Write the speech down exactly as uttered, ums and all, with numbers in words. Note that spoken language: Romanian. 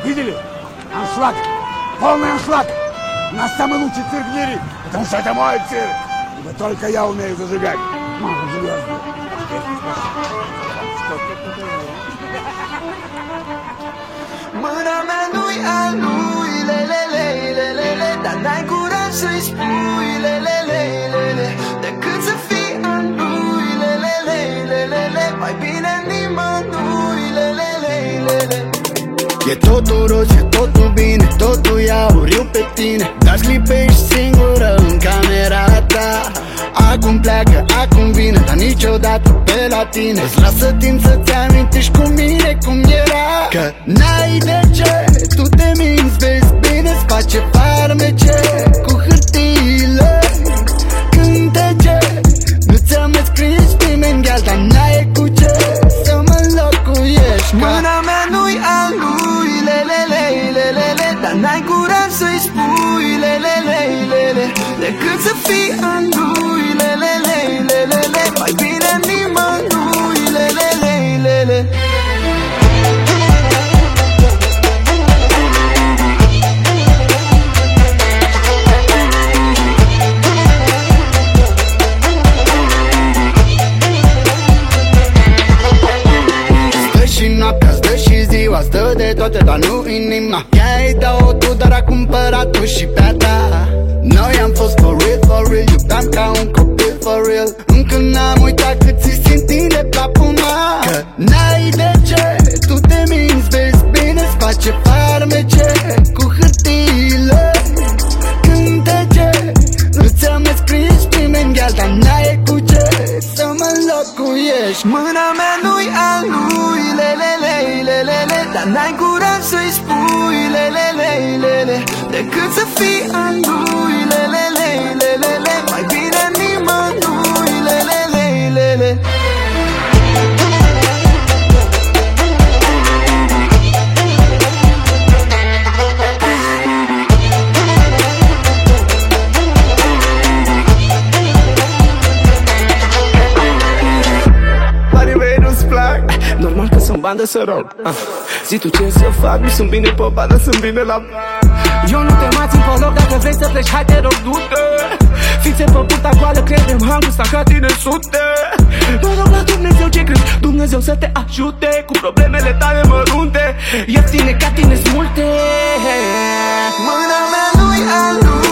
Видели? Аншлаг. Полный аншлаг. У нас самый лучший цирк в мире, потому что это мой цирк. Ибо только я умею зажигать. Мама звезды. Mâna mea nu-i a lui, lelelelelele, dar n-ai curaj să-i spui, lelelelelele, decât să fii a lui, lelelelelele, mai bine nimănui, lelelelelele. E totul roz, e totul bine, totul e auriu pe tine, dar clipești singură în camera ta. Acum pleacă, acum vine, dar niciodată pe la tine. Îți lasă timp să-ți amintești cu mine cum era. Că n-ai de ce, tu te minți, vezi bine-ți face farmece cu hârtiile, cântece. Nu ți-am mai scris nimeni gheal, dar n-ai cu ce să mă înlocuiești. Mâna mea nu-i a lui, lelelelelele, dar n-ai curaj să-i spui, lelelelelele, decât să fii a lui, lelelelelele, mai bine nimănui, lelelelelele. Noaptea stă și ziua, stă de toate, dar nu inima. Ea-i dă-o tu, dar a cumpărat tu și pe-a ta. Noi am fost for real, for real, iubeam ca un copil for real. Încă n-am uitat cât ți simt tine pe puma. Că n-ai de ce, tu te minți, vezi bine-ți face farmece cu hârtiile, cântece. Nu ți-am mai scris nimeni gheal, dar n-ai cu ce să mă înlocuiești. Mâna mea nu-i a lui, lelelelelele, dar n-ai curaj să-i spui, lelelelelele, decât să fii a lui, lelelelelele, mai bine nimănui, lelelelelele. Normal că sunt bandă să rog ah. Zi tu ce să fac, nu sunt bine pe bandă, sunt bine la... Eu nu te mai țin pe loc, dacă vrei să pleci, hai te rog, du-te. Fițe pe puta goală, crede-mi, am gustat ca tine sute. Mă rog la Dumnezeu ce crezi, Dumnezeu să te ajute cu problemele tale mărunte, ieftine ca tine-s multe. Mâna mea nu-i a lui,